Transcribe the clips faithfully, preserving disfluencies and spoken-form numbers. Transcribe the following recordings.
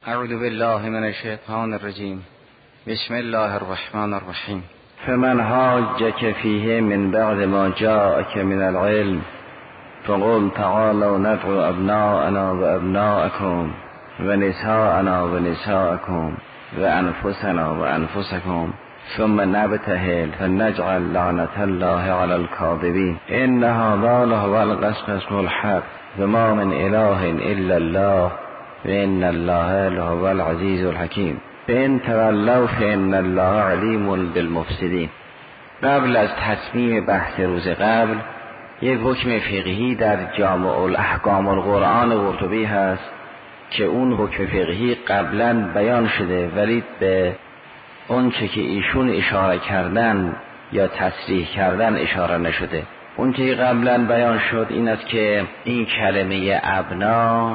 اعوذ بالله من الشیطان الرجیم. بسم الله الرحمن الرحیم. فمن حاجک فیه من بعد ما جاءک من العلم فقل تعالوا ندعو ابناءنا و ابناءکم و نساءنا و نساءکم و انفسنا و انفسکم ثم نبتهل فنجعل لعنة الله على الكاذبين ان هذا لهو القصص الحق و ما من اله الا الله و ان الله لهو العزیز الحکیم فان تولوا فان الله علیم بالمفسدین. قبل از تصمیم بحث روز قبل یک حکم فقهی در جامع الاحکام القرآن قرطبی هست که اون حکم فقهی قبلا بیان شده ولی به اون چه که ایشون اشاره کردن یا تصریح کردن اشاره نشده. اون چه که قبلا بیان شد این است که این کلمه ابنا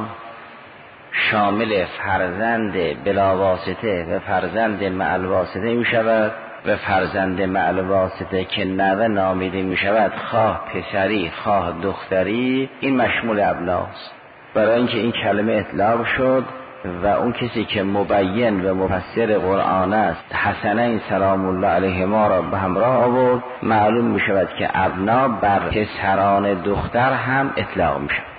شامل فرزند بلاواسطه و فرزند مع الواسطه می شود و فرزند مع الواسطه که نوه نامیده می شود، خواه پسری خواه دختری، این مشمول ابناست. برای اینکه این کلمه اطلاق شد و اون کسی که مبین و مفسر قرآن است حسنین سلام الله علیهما را به همراه آورد، معلوم می شود که ابنا بر پسران دختر هم اطلاق می شود.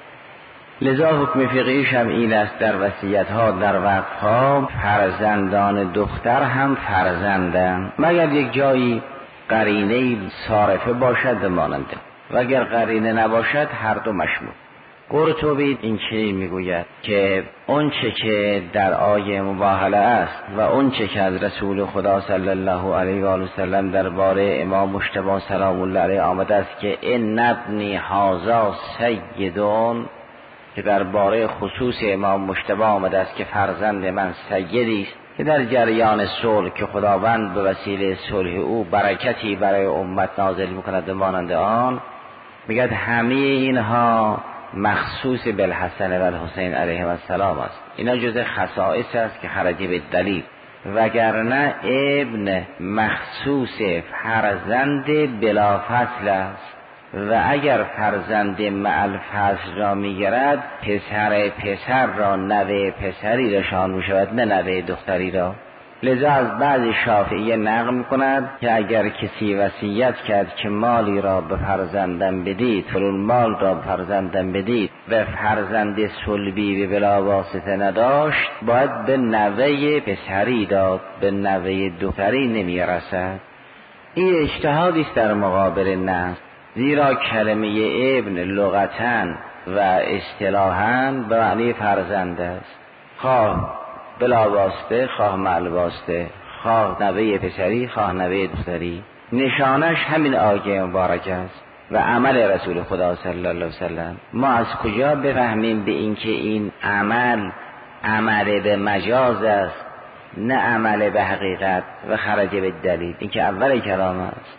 لذا حکم فقهیش هم این است در وصیت ها در وقف ها فرزندان دختر هم فرزندن مگر یک جایی قرینه صارفه باشد و ماننده، و اگر قرینه نباشد هر دو مشمول. قرطبی این چه میگوید که اون چه که در آیه مباهله است و اون چه که از رسول خدا صلی الله علیه و آله و سلم درباره امام مجتبی سلام الله علیه آمده است که ان ابنی هذا سیدون، که درباره خصوص امام مجتبی آمده است که فرزند من سیدی است که در جریان صلح که خداوند به وسیله صلح او برکتی برای امت نازل میکند مانند آن، میگه همه اینها مخصوص بالحسن و الحسین علیهم السلام است. اینا جز خصائص است که خرجی به دلیل، وگرنه ابن مخصوص فرزند بلا فصل است و اگر فرزند مع الفصل را میگرد پسر پسر را نوه پسری رشان میشود نه نوه دختری را. لذا از بعضی شافعیه نقل میکند که اگر کسی وصیت کرد که مالی را به فرزندم بدید، فلان مال را به فرزندم بدید و فرزند صلبی به بلا واسطه نداشت، باید به نوه پسری داد، به نوه دختری نمیرسد. این اجتهادی است در مقابل نص، زیرا کلمه ابن لغتاً و اصطلاحاً به معنی فرزند است، خواه بلا واسطه خواه مع الواسطه، خواه نوه پسری خواه نوه دختری. نشانش همین آیه مبارک است و عمل رسول خدا صلی الله علیه وسلم. ما از کجا بفهمیم به اینکه این عمل عمل به مجاز است نه عمل به حقیقت و خرج به دلیل؟ این که اول کلام است.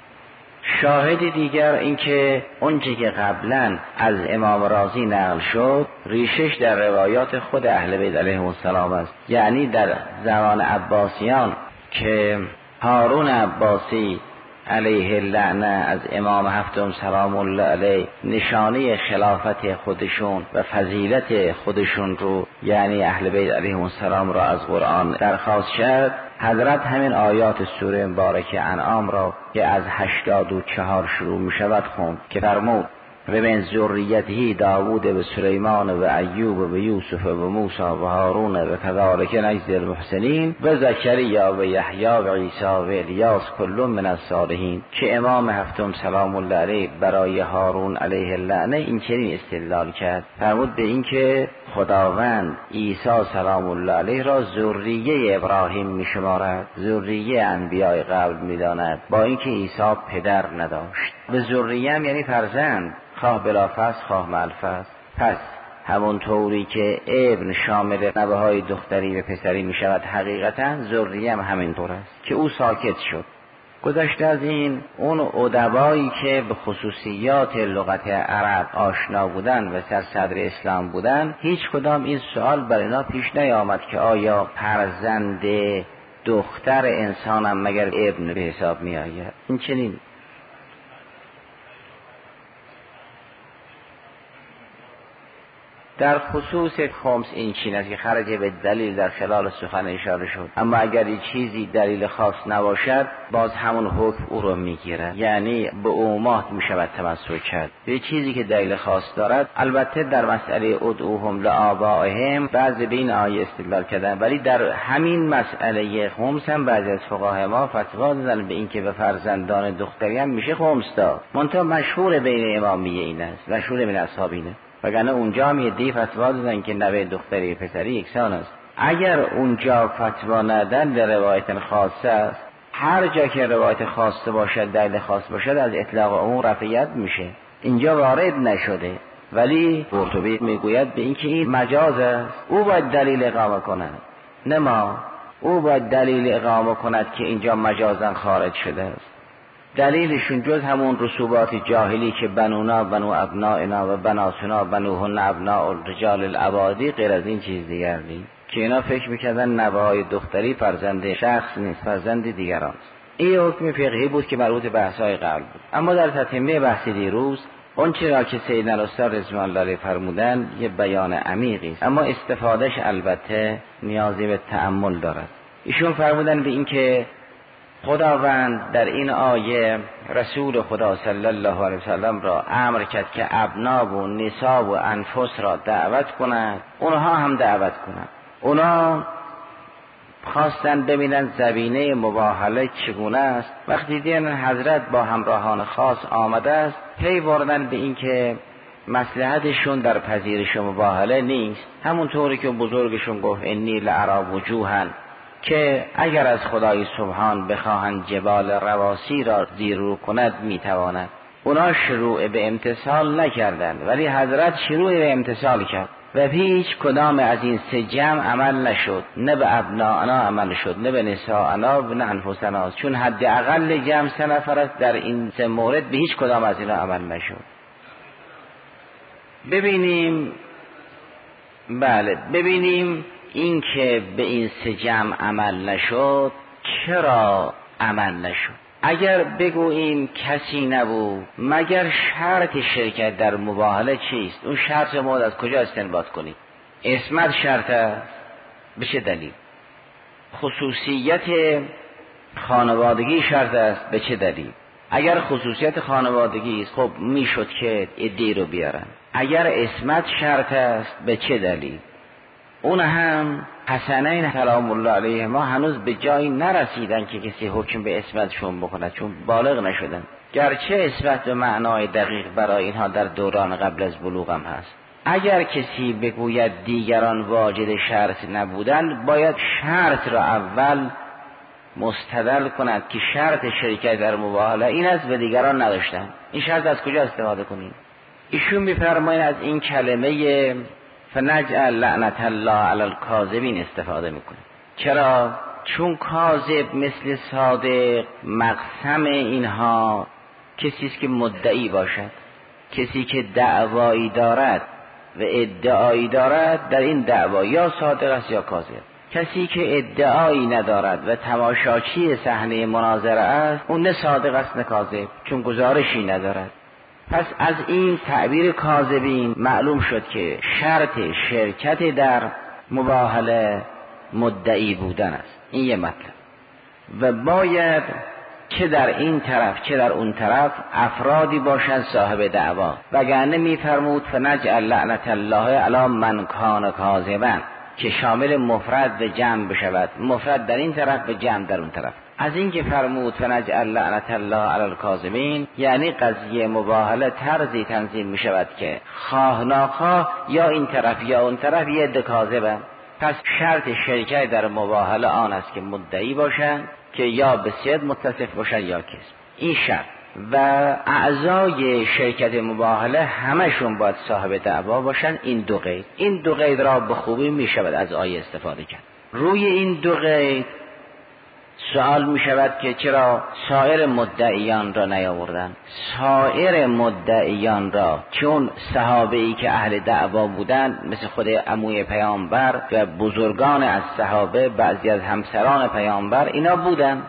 شاهد دیگر اینکه اونچه که قبلا از امام رازی نقل شد ریشش در روایات خود اهل بیت علیهم السلام است، یعنی در زمان عباسیان که هارون عباسی علیه اللعنه از امام هفتم سلام الله علیه نشانه خلافت خودشون و فضیلت خودشون رو، یعنی اهل بیت علیهم السلام را از قرآن درخواست کرد، حضرت همین آیات سوره مبارکه انعام را که از هشتاد و چهار شروع می شود خوند که فرمود و من ذریته داوود و سلیمان و ایوب و یوسف و موسی و هارون و کذالک نجزی المحسنین و زکریا و یحیی و عیسی و الیاس کل من الصالحین، که امام هفتم سلام الله علیه برای هارون علیه اللعنه این چنین استدلال کرد، فرمود به این که خداوند عیسی سلام الله علیه را ذریه ابراهیم می شمارد، ذریه انبیاء قبل می داند، با اینکه عیسی پدر نداشت. به ذریه هم یعنی فرزند، خواه بلافصل خواه ملفظ. پس همون طوری که ابن شامل نوه های دختری و پسری می شود، حقیقتا ذریه هم همین طور است که او ساکت شد. گذشته از این، اون ادبایی که به خصوصیات لغت عرب آشنا بودن و سر صدر اسلام بودن، هیچ کدام این سوال بر اینا پیش نیامد که آیا فرزند دختر انسان هم مگر ابن به حساب می آید. این چنین در خصوص خمس این چین است که خرج به دلیل در خلال سخن اشاره شد، اما اگر این چیزی دلیل خاص نباشد باز همون حکم او رو میگیره، یعنی به عمومات میشود تمسک کرد. یه چیزی که دلیل خاص دارد، البته در مسئله ادعوهم لآبائهم بعضی به این آیه استدلال کردن، ولی در همین مسئله خمس هم بعضی از فقهای ما فتوا دادن به این که به فرزندان دختری هم میشه خمس داد. منتها مشهور بین امامیه این است، مشهور بین اصحاب اینه، وگرنه اونجا هم یه دی فتوا دادن که نوه دختری پسری یکسان است. اگر اونجا فتوا ندن در روایت خاصه است، هر جا که روایت خاصه باشد دلیل خاص باشد از اطلاق عموم رفعیت میشه. اینجا وارد نشده، ولی قرطبی میگوید به این که این مجاز است، او باید دلیل اقامه کند نه ما، او باید دلیل اقامه کند که اینجا مجازن خارج شده است. دلیلشون جز همون رسوبات جاهلی که بنونا بنو ابنائنا و بناتنا بنوهن ابناء الرجال الابادی، غیر از این چیز دیگر نیست که اینا فکر میکردن نوه‌های دختری فرزند شخص نیست، فرزند دیگران است. این حکم فقهی بود که مربوط به بحث‌های قبل بود. اما در تتمه بحث دیروز اون چرا که سیدنا الاستاد رضوان الله علیه فرمودن یه بیان عمیقی است، اما استفادهش البته نیازی به تأمل دارد. ایشون فرمودن به این که خداوند در این آیه رسول خدا صلی الله علیه وسلم را امر کرد که ابنا و نساء و انفس را دعوت کنند، اونها هم دعوت کنند. اونا خواستن ببینن زبینه مباهله چگونه است. وقتی دیدن حضرت با همراهان خاص آمده است، پی بردن به این که مصلحتشون در پذیرش مباهله نیست، همونطوری که بزرگشون گفت انی لارا وجوها، که اگر از خدای سبحان بخواهند جبال رواسی را زیر رو کند میتواند. اونا شروع به امتثال نکردند، ولی حضرت شروع به امتثال کرد و هیچ کدام از این سه جمع عمل نشد، نه به ابناءنا عمل شد، نه به نساءنا و نه انفسنا، چون حد اقل جمع سه نفر است. در این سه مورد به هیچ کدام از اینا عمل نشد. ببینیم بله ببینیم این که به این سه جمع عمل نشد چرا عمل نشد. اگر بگوییم کسی نبود مگر شرط شرکت در مباهله چیست؟ اون شرط ما از کجا استنباط کنیم؟ عصمت شرط است، به چه دلیل؟ خصوصیت خانوادگی شرط است، به چه دلیل؟ اگر خصوصیت خانوادگی است خب میشد که عده‌ای رو بیارن. اگر عصمت شرط است به چه دلیل؟ اون هم حسنین سلام الله علیه ما هنوز به جایی نرسیدن که کسی حکم به عصمتشون بکنه، چون بالغ نشدن، گرچه عصمت به معنای دقیق برای اینها در دوران قبل از بلوغ هم هست. اگر کسی بگوید دیگران واجد شرط نبودن، باید شرط را اول مستدل کند که شرط شرکت در مباهله این است و دیگران نداشتن. این شرط از کجا استفاده کنیم؟ ایشون می‌فرمایند از این کلمه فنجعل لعنت الله علی الکاذبین استفاده میکنه. چرا؟ چون کاذب مثل صادق مقسم اینها کسی است که مدعی باشد، کسی که دعوایی دارد و ادعایی دارد در این دعوا، یا صادق است یا کاذب. کسی که ادعایی ندارد و تماشاچی صحنه مناظره است، اون نه صادق است نه کاذب، چون گزارشی ندارد. پس از این تعبیر کاذبین معلوم شد که شرط شرکت در مباهله مدعی بودن است. این یه مطلب. و باید چه در این طرف چه در اون طرف افرادی باشند صاحب دعوا، وگرنه میفرمود فنجعل لعنت الله علی من کان کاذبا، که شامل مفرد و جمع بشود، مفرد در این طرف و جمع در اون طرف. از این که فرمود فنجعل لعنت الله علی الکاذبین، یعنی قضیه مباهله طرزی تنظیم می شود که خواه ناخواه یا این طرف یا اون طرف یه عده کاذبن. پس شرط شرکت در مباهله آن است که مدعی باشند که یا به صدق متصف باشند یا کذب. این شرط. و اعضای شرکت مباهله همشون باید صاحب دعوا باشند. این دو قید این دو قید را به خوبی می شود از آیه استفاده کرد. روی این دو قید سوال می شود که چرا سایر مدعیان را نیاوردن؟ سایر مدعیان را چون صحابه‌ای که اهل دعوا بودند مثل خود عموی پیامبر و بزرگان از صحابه، بعضی از همسران پیامبر اینا بودن.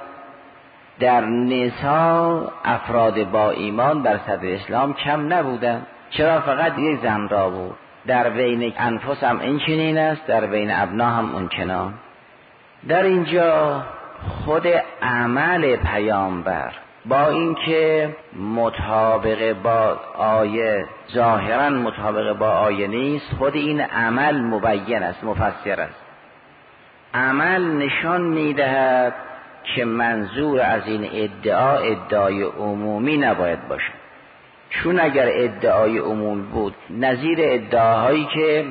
در نساء افراد با ایمان در صدر اسلام کم نبودن. چرا فقط یک زن را بود؟ در بین انفس هم این چنین است، در بین ابنا هم اون چنان. در اینجا خود عمل پیامبر با اینکه مطابق با آیه، ظاهرا مطابق با آیه نیست، خود این عمل مبین است، مفسر است. عمل نشان میدهد که منظور از این ادعا ادعای عمومی نباید باشه، چون اگر ادعای عمومی بود نظیر ادعاهایی که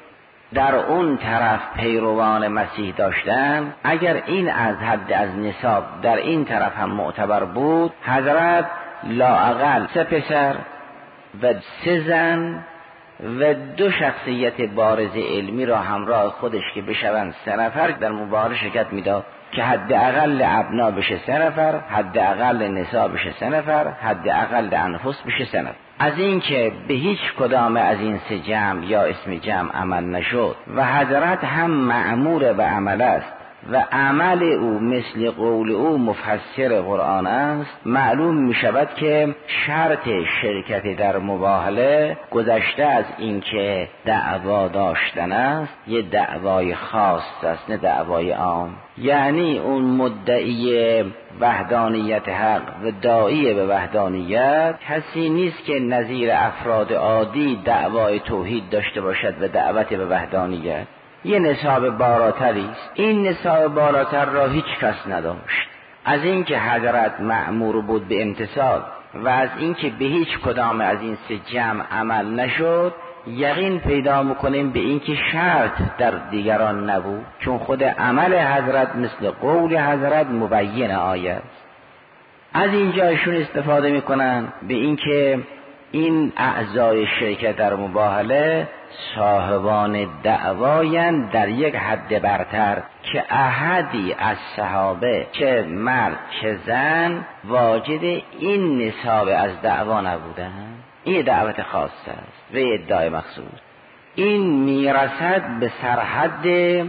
در اون طرف پیروان مسیح داشتن، اگر این از حد از نصاب در این طرف هم معتبر بود، حضرت لااقل سه پسر و سه زن و دو شخصیت بارز علمی را همراه خودش که بشوند سه نفر در مباهله شرکت میداد، که حد اقل ابنا بشه سه نفر، حد اقل نساء بشه سه نفر، حد اقل انفس بشه سه نفر. از این که به هیچ کدام از این سه جمع یا اسم جمع عمل نشد و حضرت هم مأمور به عمل است و عمل او مثل قول او مفسر قرآن است، معلوم می شود که شرط شرکت در مباهله گذشته از این که دعوا داشتن است، یه دعوای خاص است نه دعوای عام. یعنی اون مدعی وحدانیت حق و داعی به وحدانیت کسی نیست که نظیر افراد عادی دعوای توحید داشته باشد و دعوت به وحدانیت. یه نصاب بالاتری است. این نصاب بالاتر را هیچ کس نداشت. از اینکه حضرت مأمور بود به امتثال و از اینکه به هیچ کدام از این سه جمع عمل نشد، یقین پیدا میکنیم به اینکه شرط در دیگران نبود، چون خود عمل حضرت مثل قول حضرت مبین آیه است. از اینجا ایشون استفاده میکنن به اینکه این اعضای شرکت در مباهله صاحبان دعواین در یک حد برتر که احدی از صحابه چه مرد چه زن واجد این نصاب از دعوا نبودند. این دعوت خاص است و ادعای مخصوص. این میرسد به سرحد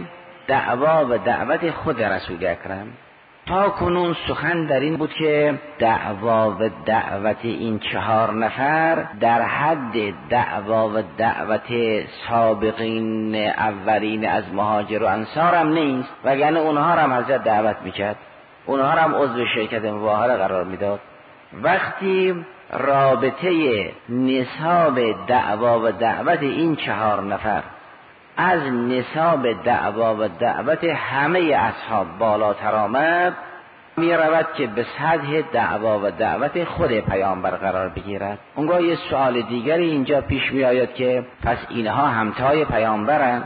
دعوا و دعوت خود رسول اکرم. تا کنون سخن در این بود که دعوا و دعوت این چهار نفر در حد دعوا و دعوت سابقین اولین از مهاجر و انصار هم نیست، وگرنه اونها هم حضرت دعوت میکرد، اونها هم عضو شرکت مباهله قرار میداد. وقتی رابطه نصاب دعوا و دعوت این چهار نفر از نصاب دعوا و دعوت همه اصحاب بالاتر آمد، می رود که به سطح دعوا و دعوت خود پیامبر قرار بگیرد. اونگاه یه سوال دیگری اینجا پیش می آید که پس اینها همتای پیامبرن؟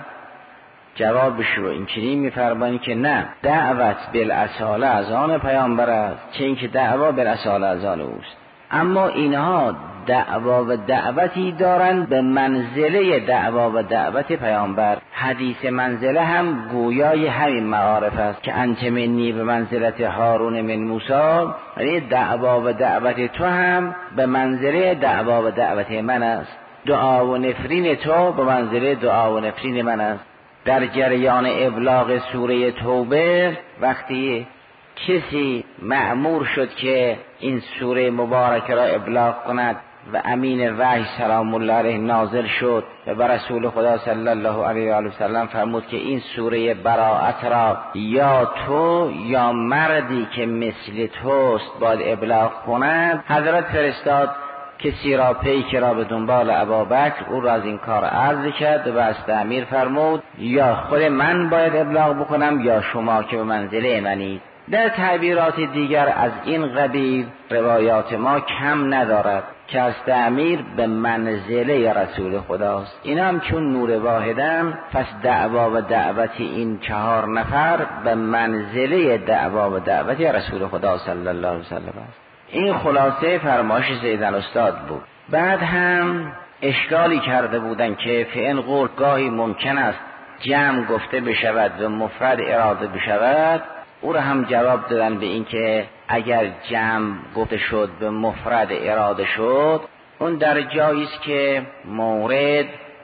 جوابش رو این چنین می فرمایند که نه، دعوت بالاصاله از آن پیامبر است، چه اینکه دعوا بالاصاله از آن اوست. اما اینها دعوا و دعوتی دارند به منزله دعوا و دعوت پیامبر. حدیث منزله هم گویای همین معارف است که انت منی به منزلت هارون من موسی، یعنی دعوا و دعوت تو هم به منزله دعوا و دعوت من است، دعا و نفرین تو به منزله دعا و نفرین من است. در جریان ابلاغ سوره توبه وقتی کسی مأمور شد که این سوره مبارکه را ابلاغ کند و امین وحی سلام الله علیه نازل شد و بر رسول خدا صلی الله علیه و آله و سلم فرمود که این سوره براءت را یا تو یا مردی که مثل توست باید ابلاغ کند، حضرت فرستاد کسی را پیک را به دنبال ابابکر، او را از این کار عرض کرد و از تعمیر فرمود یا خود من باید ابلاغ بکنم یا شما که به منزله منید. در تعبیرات دیگر از این قبیل روایات ما کم ندارد که از تعمیر به منزله رسول خداست. این هم چون نور واحدن، پس دعوا و دعوت این چهار نفر به منزله دعوا و دعوت رسول خدا صلی الله علیه وسلم است. این خلاصه فرمایش زیدن استاد بود. بعد هم اشکالی کرده بودن که فعن قول گاهی ممکن است جمع گفته بشود و مفرد اراده بشود. او را هم جواب دادن به این که اگر جمع گفته شد به مفرد اراده شد، اون در جایی است که مورد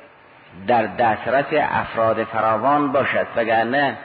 در دسترس افراد فراوان باشد، وگرنه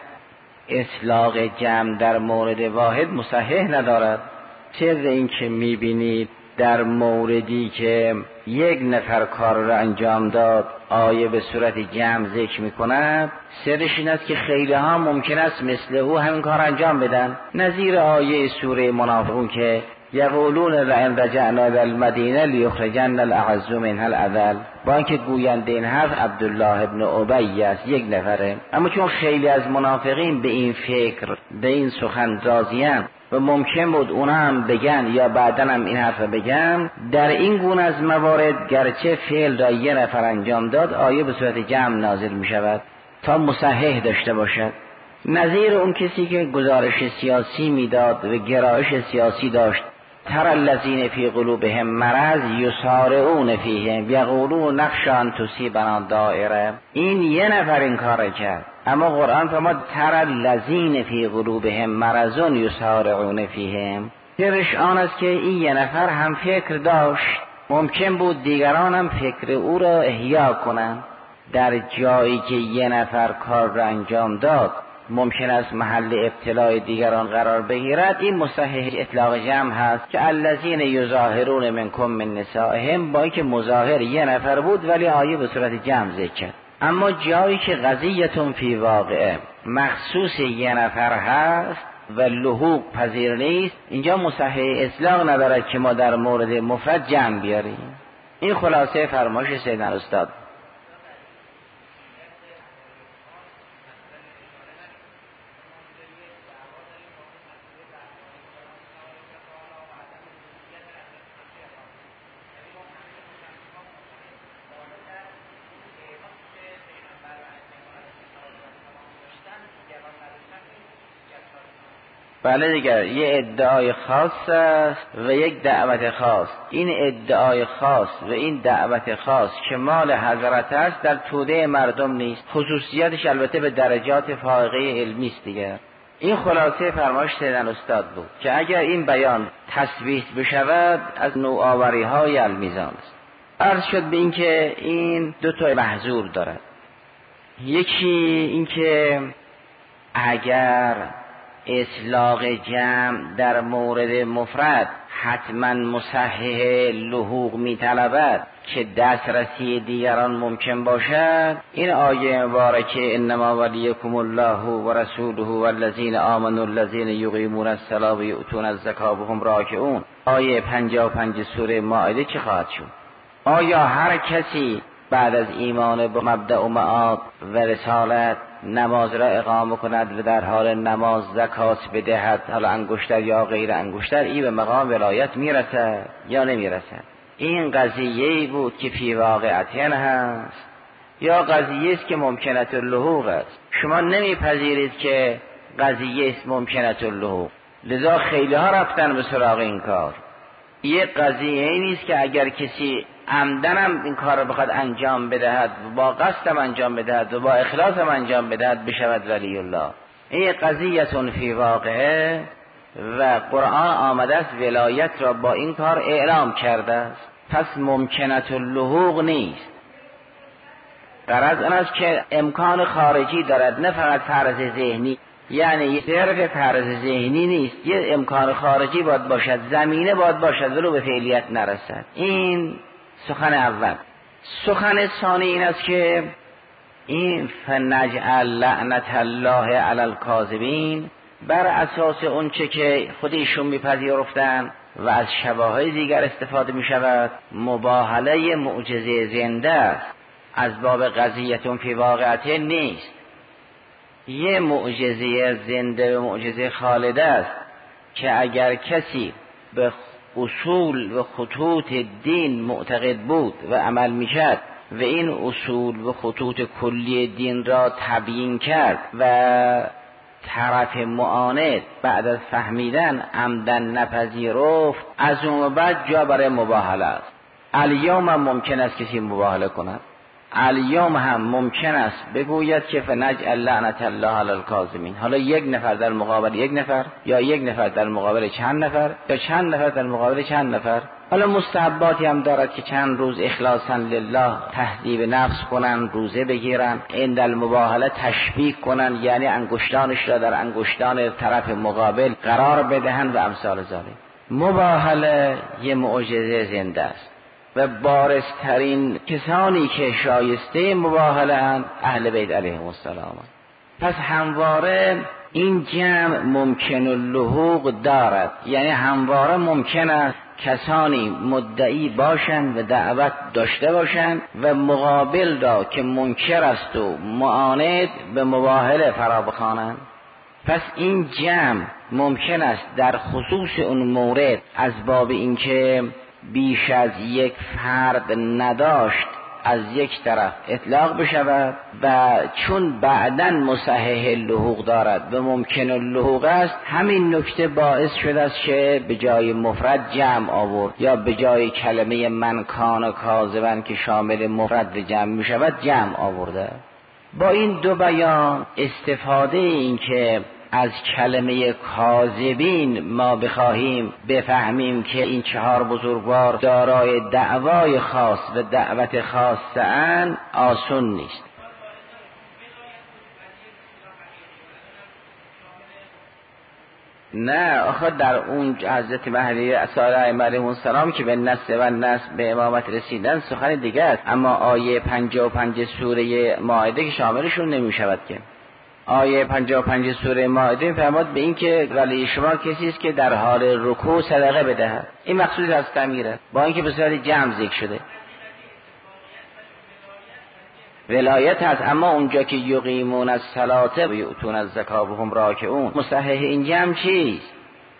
اطلاق جمع در مورد واحد مصحح ندارد. طبق این که میبینید در موردی که یک نفر کار را انجام داد آیه به صورت جمع ذکر می کند، سرش این است که خیلی ها ممکن است مثل او همین کار انجام بدن، نظیر آیه سوره منافقون که یقولون لئن رجعنا الی المدینه لیخرجن الاعز منها الاذل، با اینکه گوینده این حرف عبدالله ابن ابی است، یک نفره، اما چون خیلی از منافقین به این فکر به این سخن راضیان و ممکن بود اونا هم بگن یا بعداً هم این حرف بگن، در این گونه از موارد گرچه فعل را یه نفر انجام داد آیه به صورت جمع نازل می شود تا مصحح داشته باشد. نظیر اون کسی که گزارش سیاسی میداد و گرایش سیاسی داشت، ترى الذین فی قلوبهم مرض یسارعون فیهم یقولون نخشی ان تصیبنا دائره، این یه نفر این کار کرد، اما قرآن فرمود ترى الذین فی قلوبهم مرض یسارعون فیهم، درش آن است که این یه نفر هم فکر داشت، ممکن بود دیگران هم فکر او را احیا کنند. در جایی که یه نفر کار را انجام داد ممکن است محل ابتلاع دیگران قرار بگیرد، این مصحح اطلاق جمع هست که الذین یظاهرون منکم من نسائهم، با اینکه مظاهر یه نفر بود ولی آیه به صورت جمع ذکر کرد. اما جایی که قضیتون فی واقعه مخصوص یه نفر هست و لحوق پذیر نیست، اینجا مصحح اطلاق ندارد که ما در مورد مفرد جمع بیاریم. این خلاصه فرمایش سیدنا استاد. بله دیگر، یه ادعای خاص است و یک دعوت خاص. این ادعای خاص و این دعوت خاص که مال حضرت است در توده مردم نیست، خصوصیتش البته به درجات فائقه علمی است دیگر. این خلاصه فرمایش سیدنا استاد بود که اگر این بیان تثبیت بشود از نوآوری های المیزان است. عرض شد به این که این دو تا محظور دارد. یکی این که اگر اطلاق جمع در مورد مفرد حتما مصحح لحوق می طلبد که دسترسی دیگران ممکن باشد، این آیه مبارکه انما ولیکم الله و رسوله والذین آمنوا الذین یقیمون الصلاة و یؤتون الزکاة و هم راکعون، آیه پنجاه و پنج سوره مائده چه خواهد شد؟ آیا هر کسی بعد از ایمان به مبدأ و معاد و رسالت نماز را اقامه کند و در حال نماز زکات بدهد، حالا انگشتر یا غیر انگشتر، این به مقام ولایت میرسد یا نمیرسد؟ این قضیه‌ای بود که فی واقعیت هست یا قضیه است که ممکنت اللحوق است؟ شما نمیپذیرید که قضیه است ممکنت اللحوق، لذا خیلی ها رفتن به سراغ این کار. یه قضیه این نیست که اگر کسی عمدنم این کار رو بخواد انجام بدهد و با قصدم انجام بدهد و با اخلاصم انجام بدهد بشود ولی الله. این قضیتون فی واقعه و قرآن آمده است ولایت را با این کار اعلام کرده است، پس ممکنت اللحوق نیست. غرض آن است که امکان خارجی دارد، نه فقط فرض ذهنی، یعنی صرف فرض ذهنی نیست، یه امکان خارجی باید باشد، زمینه باید باشد ولو به فعلیت نرسد. این سخن اول. سخن ثانی این است که این فنجعل لعنت الله علی الکاذبین، بر اساس اون چه که خودشون میپذیرفتن و از شواهد دیگر استفاده می شود، مباهله معجزه زنده است، از باب قضیتون فی واقعیت نیست. یه معجزه زنده و معجزه خالده است که اگر کسی به اصول و خطوط دین معتقد بود و عمل میکرد و این اصول و خطوط کلی دین را تبیین کرد و طرف معاند بعد از فهمیدن عمدن نپذیرفت، از اون بعد جا برای مباهله است. الیوم هم ممکن است کسی مباهله کند، الیوم هم ممکن است بگوید که فنجعل لعنت الله علی الکاذبین. حالا یک نفر در مقابل یک نفر، یا یک نفر در مقابل چند نفر، یا چند نفر در مقابل چند نفر. حالا مستحباتی هم دارد که چند روز اخلاصا لله تهذیب نفس کنن، روزه بگیرن، عند المباهله تشبیه کنن، یعنی انگشتانش را در انگشتان طرف مقابل قرار بدهن و امثال ذلک. مباهله یه معجزه زنده است. و بارزترین کسانی که شایسته مباهله اند اهل بیت علیهم السلام. پس همواره این جمع ممکن اللحوق دارد، یعنی همواره ممکن است کسانی مدعی باشند و دعوت داشته باشند و مقابل را که منکر است و معاند به مباهله فرا بخوانند. پس این جمع ممکن است در خصوص اون مورد از باب اینکه بیش از یک فرد نداشت از یک طرف اطلاق بشود و چون بعداً مصحح اللحوق دارد و ممکن اللحوق است، همین نکته باعث شده است که به جای مفرد جمع آورد یا به جای کلمه من کان کاذبا که شامل مفرد و جمع می شود جمع آورده. با این دو بیان استفاده این که از کلمه کاذبین ما بخواهیم بفهمیم که این چهار بزرگوار دارای دعوای خاص و دعوت خاصه اند آسون نیست. نه آخه در اون حضرت مهدی اصحاب علیهم السلام که به نص و نص به امامت رسیدن سخن دیگه است، اما آیه پنجاه و پنج سوره مائده که شاملشون نمی شود که. آیه پنجاه و پنج سوره مائده فرمود به این که ولی شما کسی است که در حال رکوع صدقه بدهد. این مقصود از تعمیره، با اینکه به صورت جمع ذکر شده ولایت هست، اما اونجا که یقیمون الصلاة و یؤتون الزکات و هم راکعون، مصحح این جمع چیست؟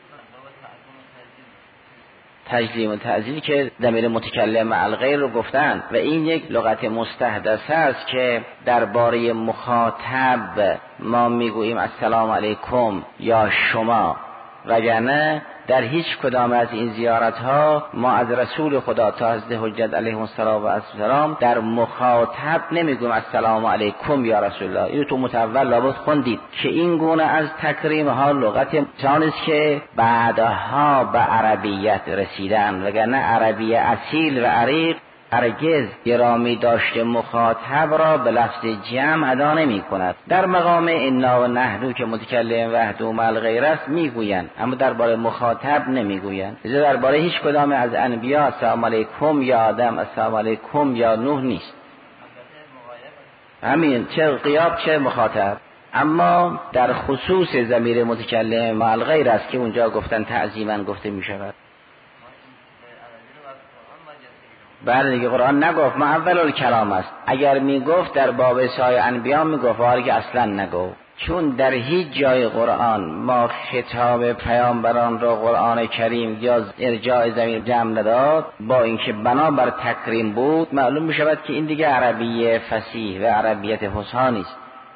تجلیم و تعظیم که ضمیر متکلم مع الغیر رو گفتن و این یک لغت مستحدثه است که درباره مخاطب ما میگوییم السلام علیکم یا شما، وگرنه در هیچ کدام از این زیارت ها ما از رسول خدا تا حضرت حجت علیه السلام و السلام در مخاطب نمیگویم السلام علیکم یا رسول الله. اینو تو متول لابد خوندید که این گونه از تکریم ها لغت چانیست که بعدها به عربیت رسیدن، وگرنه عربی اصیل و عریق هرگز گرامی داشته مخاطب را به لفظ جمع ادا نمی کند. در مقام انا و نحنو که متکلم وحده مع الغیر است میگویند، اما درباره مخاطب نمیگویند. لذا درباره هیچ کدام از انبیا السلام علیکم یا آدم السلام علیکم یا نوح نیست، همین چه غیاب چه مخاطب. اما در خصوص ضمیر متکلم مع الغیر است که اونجا گفتن تعظیما گفته می شود. بله دیگه قرآن نگفت، ما اول الکلام است. اگر میگفت در باب سای انبیا میگفت، حالی که اصلا نگفت. چون در هیچ جای قرآن ما خطاب پیامبران را قرآن کریم یا ارجاع ضمیر جمع نداد، با اینکه بنا بر تکریم بود، معلوم میشود که این دیگه عربی فصیح و عربیت فصحا نیست.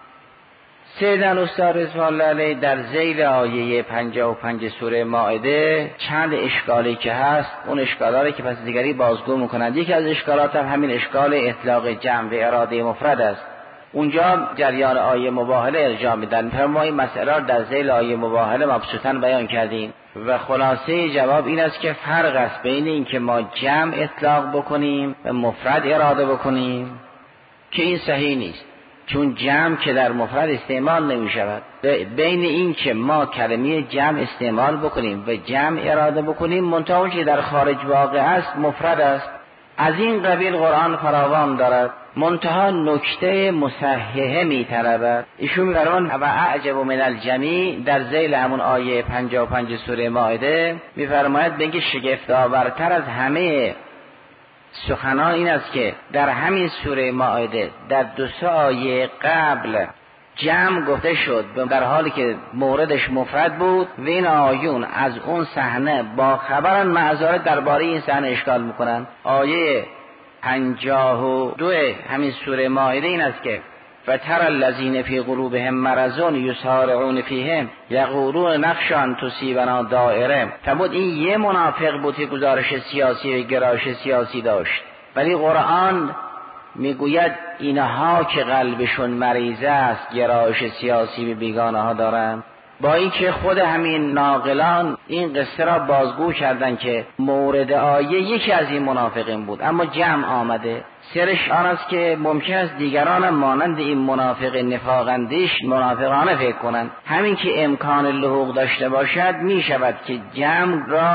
سیدنا استاد رضوان الله علیه در ذیل آیه پنجاه و پنج سوره مائده چند اشکالی که هست، اون اشکالاتی که پس دیگری بازگو میکنند. یکی از اشکالات هم همین اشکال اطلاق جمع و اراده مفرد است. اونجا جریان آیه مباهله ارجاع میدن. فرمای مسئله در ذیل آیه مباهله مبسوطاً بیان کردیم و خلاصه جواب این است که فرق است بین این که ما جمع اطلاق بکنیم و مفرد اراده بکنیم که این صحیح نیست، چون جمع که در مفرد استعمال نمی شود. بین این که ما کلمه جمع استعمال بکنیم و جمع اراده بکنیم، منتها که در خارج واقع است مفرد است. از این قبیل قرآن فراوان دارد، منتها نکته مصححه می طلبد. ایشون می فرمان و اعجب من الجمیع در ذیل همون آیه پنجاه و پنج سوره مائده می فرماید بگه شگفت آورتر از همه سخنان این است که در همین سوره مائده در دو سه آیه قبل جمع گفته شد در حالی که موردش مفرد بود و این آیون از اون صحنه با خبرن معذارت درباره این صحنه اشکال میکنن. آیه پنجاه و دو همین سوره مائده این است که فتر الذین فی قلوبهم مرض یسارعون فیهم یقولون نخشی ان تصیبنا دائره. فرمود این یه منافق بود که گزارش سیاسی و گرایش سیاسی داشت، ولی قرآن میگوید اینها که قلبشون مریض است گرایش سیاسی به بیگانه ها دارن. با اینکه خود همین ناقلان این قصه را بازگو کردن که مورد آیه یکی از این منافقین بود، اما جمع آمده. سرش آن است که ممکن است دیگران مانند این منافق نفاقندیش منافقانه فکر کنند. همین که امکان لحوق داشته باشد می شود که جمع را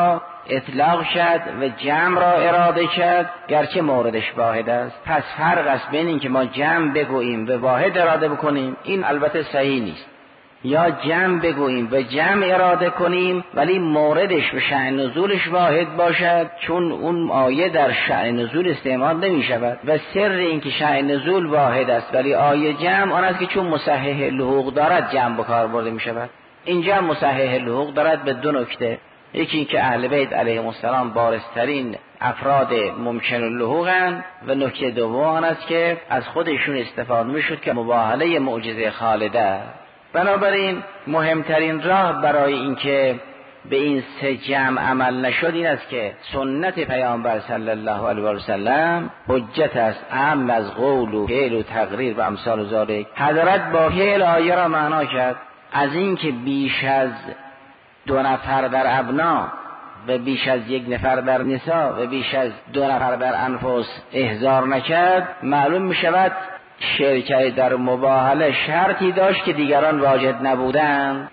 اطلاق شد و جمع را اراده کرد گرچه موردش واحد است. پس فرق است بین این که ما جمع بگوییم و واحد اراده بکنیم، این البته صحیح نیست، یا جمع بگوییم و جمع اراده کنیم ولی موردش و شأن نزولش واحد باشد، چون اون آیه در شأن نزول استعمال نمی شود و سر این که شأن نزول واحد است ولی آیه جمع آن است که چون مصحح لحوق دارد جمع به کار برده می شود. اینجا مصحح لحوق دارد به دو نکته، یکی که اهل بیت علیهم السلام بارزترین افراد ممکن اللحوقند و نکته دوم آن است که از خودشون استفاده می شد که مباهله معجزه خالده. بنابراین مهمترین راه برای اینکه به این سه جمع عمل نشد این است که سنت پیامبر صلی الله علیه و سلم حجت است اعم از قول و فعل و تقریر و امثال ذالک. حضرت با فعل آیه را معنا کرد، از اینکه بیش از دو نفر در ابنا و بیش از یک نفر در نساء و بیش از دو نفر در انفس احضار نکرد، معلوم می شود شرکت در مباهله شرطی داشت که دیگران واجد نبودند.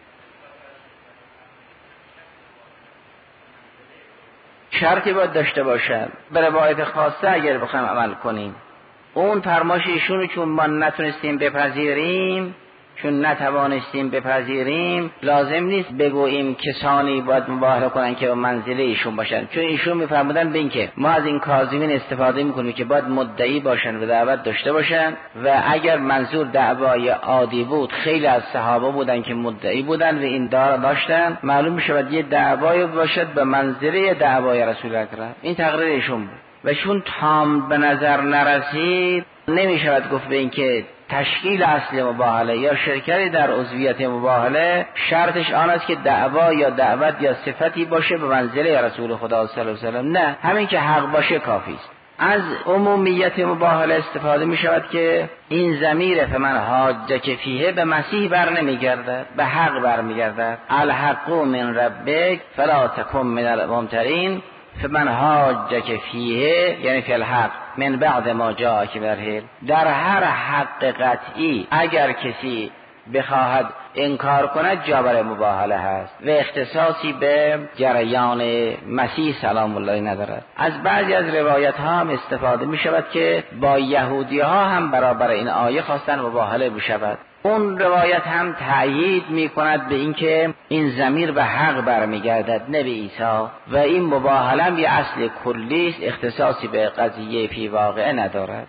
شرطی باید داشته باشد. به روایت خاصه اگر بخوایم عمل کنیم، اون فرمایش ایشونو چون ما نتونستیم بپذیریم، چون نتوانستیم بپذیریم، لازم نیست بگوییم کسانی باید مباهله کنن که به منزله ایشون باشن، چون ایشون میفرمودن به این که ما از این کاظمین استفاده میکنیم که باید مدعی باشن و دعوت داشته باشن و اگر منظور دعوای عادی بود خیلی از صحابه بودن که مدعی بودن و این دار داشتن، معلوم میشود یه دعوای باشد به منزله دعوای رسول اکرم. این تقریر ایشون بود و چون تام به نظر نرسید نمیشود گفت به این که تشکیل اصل مباهله یا شرکتی در عضویت مباهله شرطش آن است که دعوا یا دعوت یا صفتی باشه به منزله رسول خدا صلی الله علیه و سلم. نه، همین که حق باشه کافی است. از عمومیت مباهله استفاده می شود که این ضمیر فمن حاجک فیه به مسیح بر نمی گردد، به حق بر می گردد. الحق من ربک فلا تکن من الممترین فمن حاجک فیه یعنی فی الحق من بعد ما جاءک بالحق. در هر حق قطعی اگر کسی بخواهد انکار کند جابر مباهله هست و اختصاصی به جریان مسیح سلام الله ندارد. از بعضی از روایت ها هم استفاده می شود که با یهودی ها هم برابر این آیه خواستن مباهله بشود. اون روایت هم تأیید می کند به اینکه این ضمیر به حق برمیگردد نه به عیسی و این مباهله هم یه اصل کلی است، اختصاصی به قضیه فی واقعه ندارد.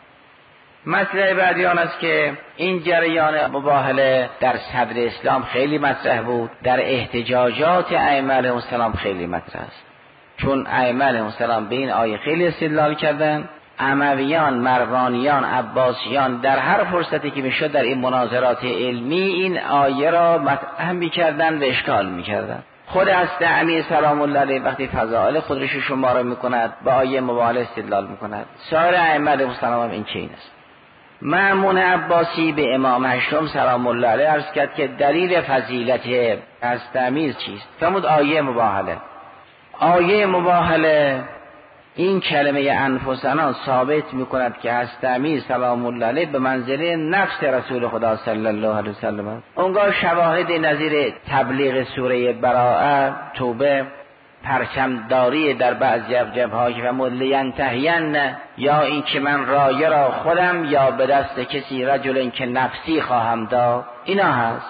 مسئله بعدی آن است که این جریان مباهله در صدر اسلام خیلی مطرح بود، در احتجاجات ائمه علیهم السلام خیلی مطرح است، چون ائمه علیهم السلام به این آیه خیلی استدلال کردند. امویان، مروانیان، عباسیان در هر فرصتی که میشد در این مناظرات علمی این آیه را مطرح میکردن و اشکال میکردن. خود حضرت امیر سلام الله علیه وقتی فضائل خودش شماره میکند با آیه مباهله استدلال میکند. سایر ائمه علیهم السلام هم این چنین است. مأمون عباسی به امام هشتم سلام الله علیه عرض کرد که دلیل فضیلت حضرت امیر چیست؟ فرمود آیه مباهله. آیه مباهله این کلمه انفسنا ثابت میکند که حضرت امیر سلام الله علیه به منزله نفس رسول خدا صلی الله علیه وسلم است. اونگاه شواهد نظیر تبلیغ سوره براءه، توبه، پرچمداری در بعضی از جبهه‌ها که ملین تهین یا این که من رایه را خودم یا به دست کسی رجل که نفسی خواهم داد، اینا هست.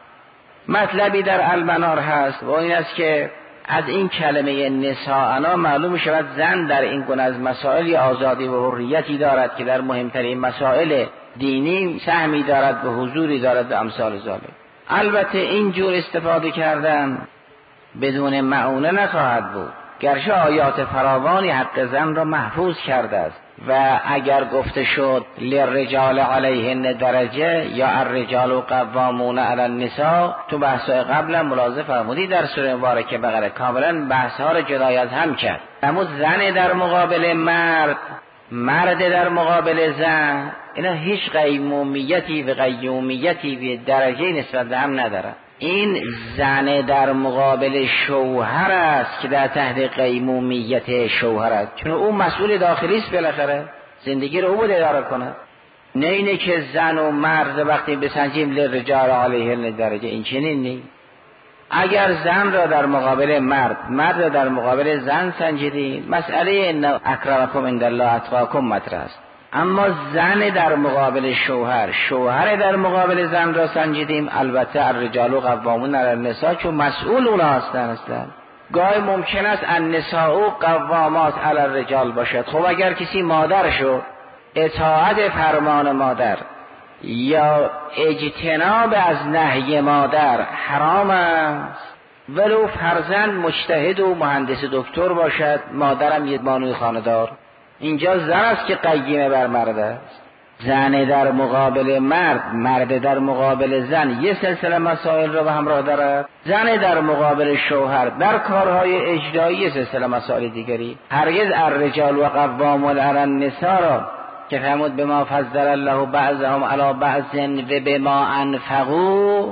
مطلبی در المنار هست و این است که از این کلمه نساءنا معلوم شود زن در این گونه از مسائل آزادی و حریتی دارد که در مهمترین مسائل دینی سهمی دارد و حضوری دارد و امثال ذالک. البته این جور استفاده کردن بدون معونه نخواهد بود، گرچه آیات فراوانی حق زن را محفوظ کرده است و اگر گفته شد للرجال علیهن درجه یا الرجال قوامون علی النساء، تو بحث‌های قبلا ملاحظه فرمودی در سوره مبارکه بقره کاملا بحث‌ها را جدای از هم کرد. اما زن در مقابل مرد، مرد در مقابل زن، اینا هیچ قیمومیتی و قیومیتی و درجه نسبت به هم نداره. این زن در مقابل شوهر است که در تحت قیمومیت شوهر است، چون او مسئول داخلی است، بالاخره زندگی رو او باید اداره کنه. نه اینه که زن و مرد وقتی بسنجیم للرجال علیهن درجه، این چنین نیست. اگر زن را در مقابل مرد، مرد را در مقابل زن سنجیدیم، مسئله ان اکرمکم عند الله اتقاکم مطرح است. اما زن در مقابل شوهر، شوهر در مقابل زن را سنجیدیم، البته الرجال قوامون علی النساء، چون مسئول اونا هستن هستن. گاهی ممکن است النساء قوامات علی الرجال باشد. خب اگر کسی مادر شد، اطاعت فرمان مادر یا اجتناب از نهی مادر حرام است، ولو فرزند مجتهد و مهندس دکتر باشد، مادرم یه بانوی خانه‌دار. اینجا زن است که قیمه بر مرد است. زن در مقابل مرد، مرد در مقابل زن یه سلسله مسائل رو به همراه دارد. زن در مقابل شوهر در کارهای اجرایی یه سلسله مسائل دیگری. هرگز الرجال و قوامون علی النساء را که فرمود بما فضل الله بعضهم علی بعض و بما انفقوا،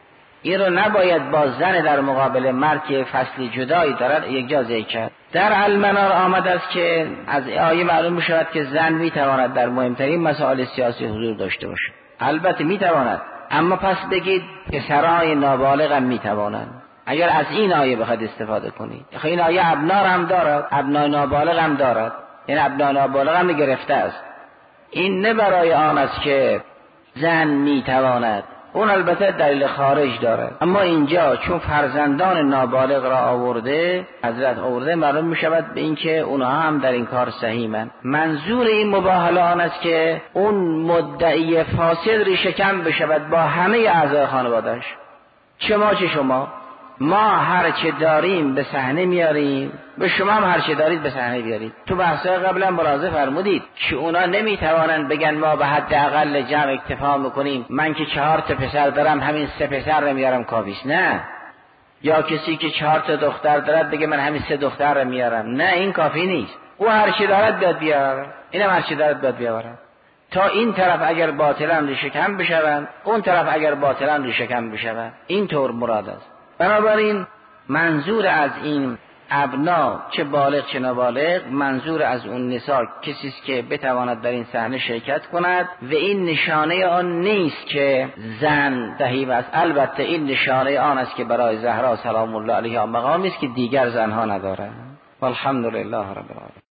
این رو نباید با زن در مقابل مرد که فصلی جدایی دارد یک جا ذکر کرد. در المنار آمد است که از آیه معلوم می شود که زن می تواند در مهمترین مسائل سیاسی حضور داشته باشد. البته می تواند، اما پس بگید پسرای نابالغ هم می توانند. اگر از این آیه بخواد استفاده کنید، خب این آیه ابنا هم دارد، ابنای نابالغ هم دارد، این ابنای نابالغ هم گرفته است. این نه برای آن است که زن می تواند، اون البته دلیل خارج داره، اما اینجا چون فرزندان نابالغ را آورده، حضرت آورده، معلوم می شود به این که اونها هم در این کار سهیمن. منظور این مباهله آن است که اون مدعی فاسد ریشه کم بشود با همه اعضای خانوادهش. چه ما چه شما، ما هر چه داریم به صحنه میاریم، به شما هم هر چه دارید به صحنه بیارید. تو بحثای قبلا ملاحظه فرمودید که اونا نمیتوانند بگن ما به حد اقل جمع اکتفا میکنیم، من که چهار تا پسر دارم همین سه پسر رو میارم کافیست. نه. یا کسی که چهار تا دختر دارد بگه من همین سه دختر رو میارم. نه، این کافی نیست. او هر چه دارد باید بیاره، اینم هر چه دارد باید بیاره. تا این طرف اگر باطلا ریشه کم بشوند، اون طرف اگر باطلا ریشه کم بشوند. این طور مراد است. بنابراین منظور از این ابنا، چه بالغ چه نابالغ، منظور از اون نساء کسی است که بتواند در این صحنه شرکت کند و این نشانه آن نیست که زن دهیب است. البته این نشانه آن است که برای زهرا سلام الله علیها مقامی است که دیگر زنها ندارند. والحمد لله رب العالمین.